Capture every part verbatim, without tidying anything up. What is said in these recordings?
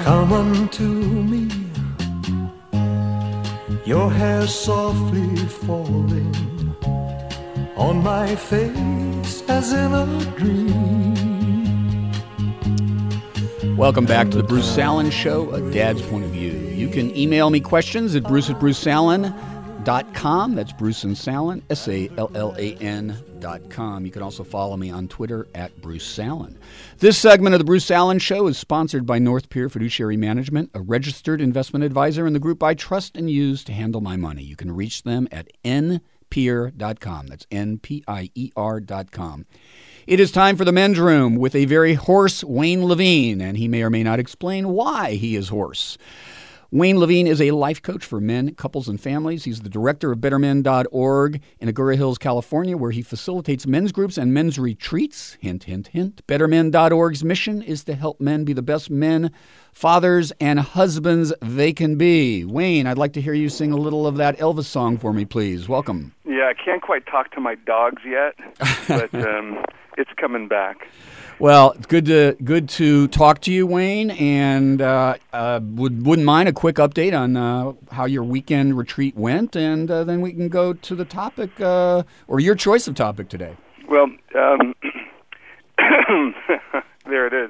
Come unto me, your hair softly falling on my face as in a dream. Welcome back to the Bruce Sallin Show, A Dad's Point of View. You can email me questions at bruce at bruce sallin dot com. That's Bruce and Sallin, S A L L A N dot com. You can also follow me on Twitter at Bruce Sallin. This segment of the Bruce Sallin Show is sponsored by North Pier Fiduciary Management, a registered investment advisor in the group I trust and use to handle my money. You can reach them at n pier dot com. That's N P I E R dot com. It is time for the men's room with a very hoarse Wayne Levine, and he may or may not explain why he is hoarse. Wayne Levine is a life coach for men, couples, and families. He's the director of better men dot org in Agoura Hills, California, where he facilitates men's groups and men's retreats. Hint, hint, hint. better men dot org's mission is to help men be the best men, fathers, and husbands they can be. Wayne, I'd like to hear you sing a little of that Elvis song for me, please. Welcome. Yeah, I can't quite talk to my dogs yet, but um, it's coming back. Well, it's good to good to talk to you, Wayne, and uh, uh, would, wouldn't mind a quick update on uh, how your weekend retreat went, and uh, then we can go to the topic, uh, or your choice of topic today. Well, um, there it is.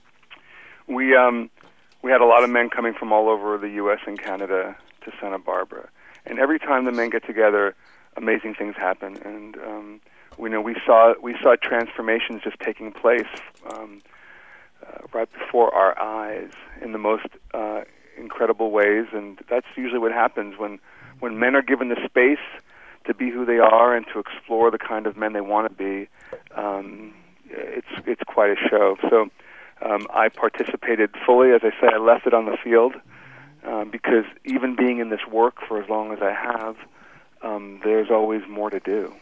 We um, we had a lot of men coming from all over the U S and Canada to Santa Barbara, and every time the men get together, amazing things happen, and um, We know we saw we saw transformations just taking place um, uh, right before our eyes in the most uh, incredible ways, and that's usually what happens when when men are given the space to be who they are and to explore the kind of men they want to be. Um, it's it's quite a show. So um, I participated fully. As I said, I left it on the field um, because even being in this work for as long as I have, um, there's always more to do.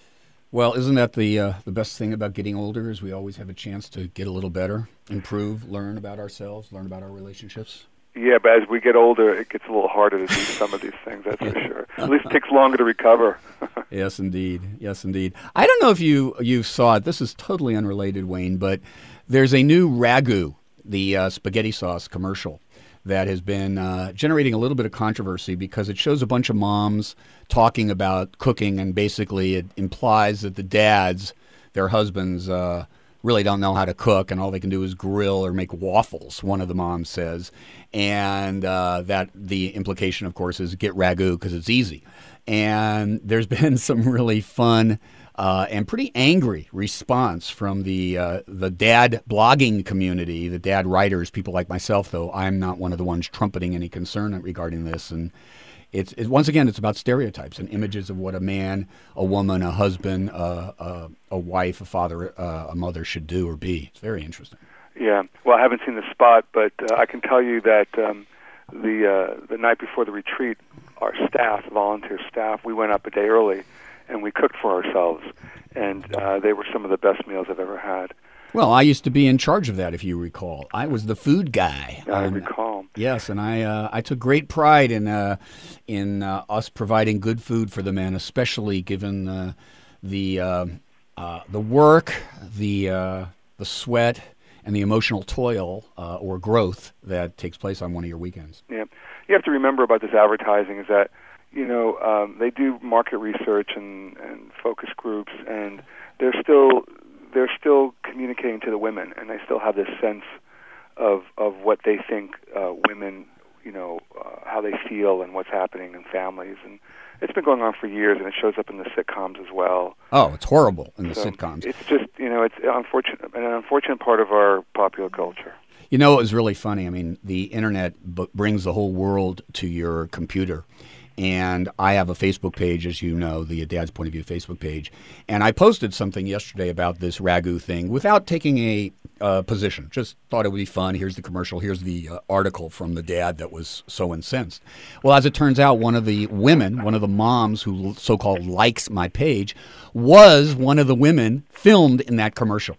Well, isn't that the uh, the best thing about getting older is we always have a chance to get a little better, improve, learn about ourselves, learn about our relationships? Yeah, but as we get older, it gets a little harder to do some of these things, that's for sure. At least it takes longer to recover. Yes, indeed. Yes, indeed. I don't know if you, you saw it. This is totally unrelated, Wayne, but there's a new Ragu, the uh, spaghetti sauce commercial, that has been uh, generating a little bit of controversy because it shows a bunch of moms talking about cooking, and basically it implies that the dads, their husbands, uh, really don't know how to cook, and all they can do is grill or make waffles, one of the moms says. And uh, that the implication, of course, is get Ragu because it's easy. And there's been some really fun Uh, and pretty angry response from the uh, the dad blogging community, the dad writers, people like myself, though I'm not one of the ones trumpeting any concern regarding this. And it's it, once again, it's about stereotypes and images of what a man, a woman, a husband, uh, uh, a wife, a father, uh, a mother should do or be. It's very interesting. Yeah. Well, I haven't seen the spot, but uh, I can tell you that um, the uh, the night before the retreat, our staff, volunteer staff, we went up a day early, and we cooked for ourselves, and uh, they were some of the best meals I've ever had. Well, I used to be in charge of that, if you recall. I was the food guy. I um, recall. Yes, and I uh, I took great pride in uh, in uh, us providing good food for the men, especially given uh, the uh, uh, the work, the uh, the sweat, and the emotional toil uh, or growth that takes place on one of your weekends. Yeah, you have to remember about this advertising is that, you know, um, they do market research and, and focus groups, and they're still they're still communicating to the women, and they still have this sense of of what they think uh, women, you know, uh, how they feel and what's happening in families, and it's been going on for years, and it shows up in the sitcoms as well. Oh, it's horrible in the so sitcoms. It's just, you know, it's unfortunate, an unfortunate part of our popular culture. You know, it was really funny. I mean, the internet b- brings the whole world to your computer. And I have a Facebook page, as you know, the Dad's Point of View Facebook page. And I posted something yesterday about this Ragu thing without taking a uh, position. Just thought it would be fun. Here's the commercial. Here's the uh, article from the dad that was so incensed. Well, as it turns out, one of the women, one of the moms who so-called likes my page, was one of the women filmed in that commercial.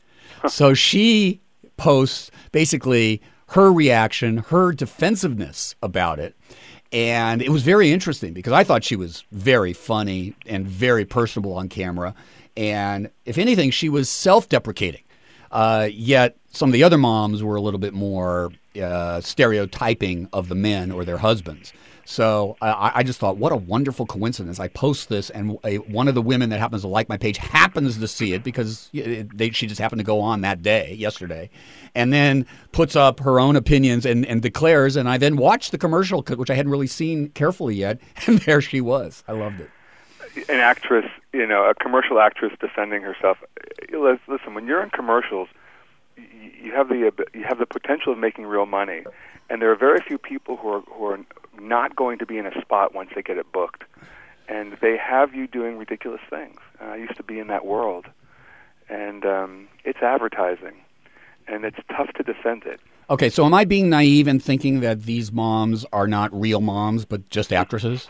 So she posts basically her reaction, her defensiveness about it. And it was very interesting because I thought she was very funny and very personable on camera. And if anything, she was self-deprecating. Uh, yet some of the other moms were a little bit more uh, stereotyping of the men or their husbands. So I, I just thought, what a wonderful coincidence. I post this, and a, one of the women that happens to like my page happens to see it because it, they, she just happened to go on that day, yesterday, and then puts up her own opinions and, and declares. And I then watched the commercial, which I hadn't really seen carefully yet, and there she was. I loved it. An actress, you know, a commercial actress defending herself. Listen, when you're in commercials, you have the you have the potential of making real money, and there are very few people who are who are not going to be in a spot once they get it booked, and they have you doing ridiculous things. And I used to be in that world, and um, it's advertising, and it's tough to defend it. Okay, so am I being naive in thinking that these moms are not real moms, but just actresses?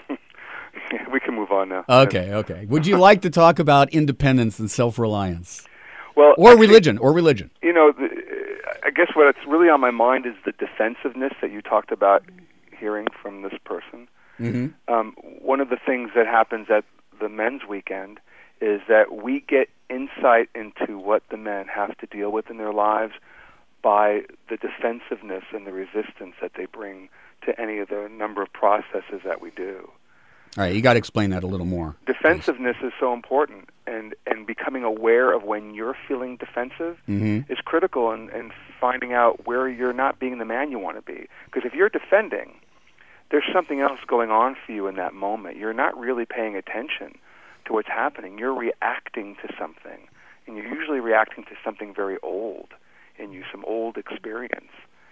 We can move on now. Okay, okay. Would you like to talk about independence and self-reliance? Well, or actually, religion, or religion. You know, the, I guess what's really on my mind is the defensiveness that you talked about hearing from this person. Mm-hmm. Um, one of the things that happens at the men's weekend is that we get insight into what the men have to deal with in their lives by the defensiveness and the resistance that they bring to any of the number of processes that we do. All right, you got to explain that a little more. Defensiveness please. Is so important, and, and becoming aware of when you're feeling defensive mm-hmm. is critical in, in finding out where you're not being the man you want to be. Because if you're defending, there's something else going on for you in that moment. You're not really paying attention to what's happening. You're reacting to something, and you're usually reacting to something very old in you, some old experience.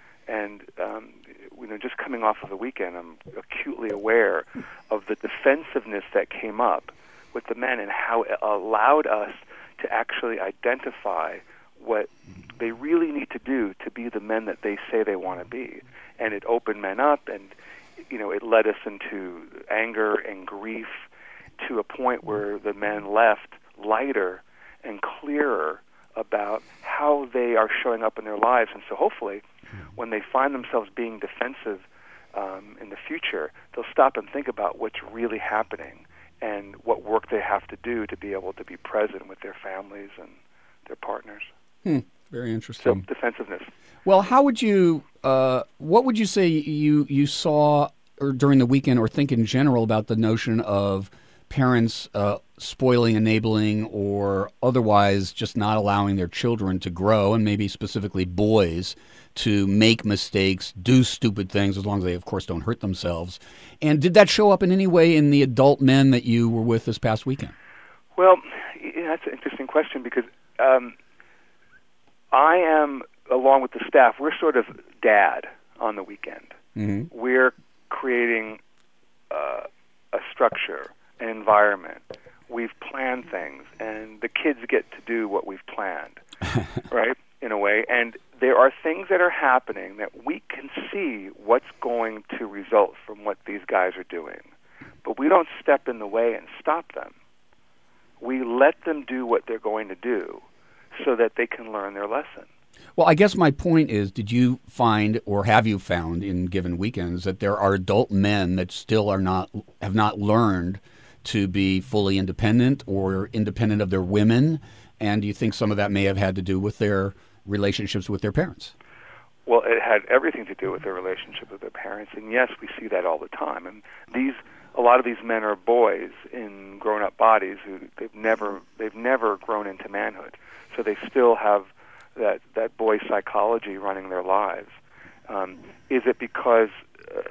And um, you know, just coming off of the weekend, I'm acutely aware of the defensiveness that came up with the men and how it allowed us to actually identify what they really need to do to be the men that they say they want to be. And it opened men up, and you know, it led us into anger and grief to a point where the men left lighter and clearer about how they are showing up in their lives. And so hopefully, when they find themselves being defensive um, in the future, they'll stop and think about what's really happening and what work they have to do to be able to be present with their families and their partners. Hmm. Very interesting. So, defensiveness. Well, how would you, uh, what would you say you, you saw or during the weekend or think in general about the notion of parents uh, spoiling, enabling, or otherwise just not allowing their children to grow, and maybe specifically boys, to make mistakes, do stupid things, as long as they, of course, don't hurt themselves? And did that show up in any way in the adult men that you were with this past weekend? Well, yeah, that's an interesting question because um, I am, along with the staff, we're sort of dad on the weekend. Mm-hmm. We're creating uh, a structure, an environment. We've planned things, and the kids get to do what we've planned, right, in a way. And there are things that are happening that we can see what's going to result from what these guys are doing. But we don't step in the way and stop them. We let them do what they're going to do so that they can learn their lesson. Well, I guess my point is, did you find, or have you found in given weekends, that there are adult men that still are not, have not learned to be fully independent or independent of their women? And do you think some of that may have had to do with their relationships with their parents? Well, it had everything to do with their relationship with their parents, and yes, we see that all the time. And these, a lot of these men are boys in grown-up bodies who they've never, they've never grown into manhood, so they still have that that boy psychology running their lives. Um, is it because uh,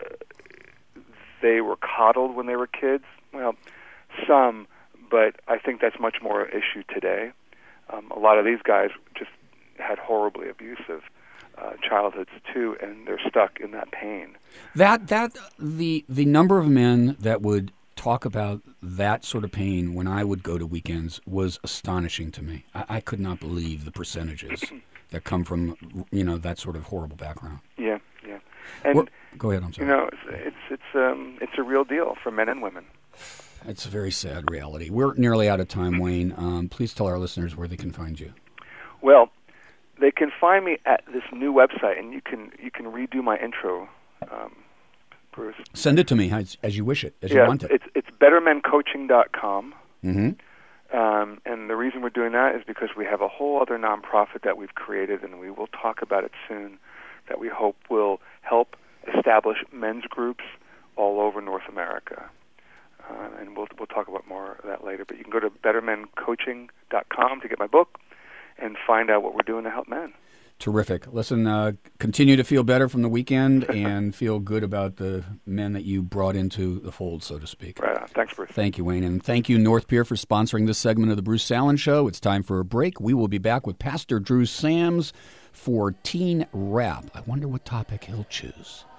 they were coddled when they were kids? Well, some, but I think that's much more an issue today. Um, a lot of these guys just had horribly abusive uh, childhoods too, and they're stuck in that pain. That that the the number of men that would talk about that sort of pain when I would go to weekends was astonishing to me. I, I could not believe the percentages that come from, you know, that sort of horrible background. Yeah, yeah. And well, go ahead. I'm sorry. You know, it's it's it's, um, it's a real deal for men and women. It's a very sad reality. We're nearly out of time, Wayne. Um, please tell our listeners where they can find you. Well, they can find me at this new website, and you can you can redo my intro, um, Bruce. Send it to me as, as you wish it, as yeah, you want it. It's it's better men coaching dot com. Mm-hmm. Um, and the reason we're doing that is because we have a whole other nonprofit that we've created, and we will talk about it soon, that we hope will help establish men's groups all over North America. Uh, and we'll we'll talk about more of that later. But you can go to better men coaching dot com to get my book and find out what we're doing to help men. Terrific. Listen, uh, continue to feel better from the weekend and feel good about the men that you brought into the fold, so to speak. Right on. Thanks, Bruce. Thank you, Wayne. And thank you, North Pier, for sponsoring this segment of the Bruce Salen Show. It's time for a break. We will be back with Pastor Drew Sams for Teen Rap. I wonder what topic he'll choose.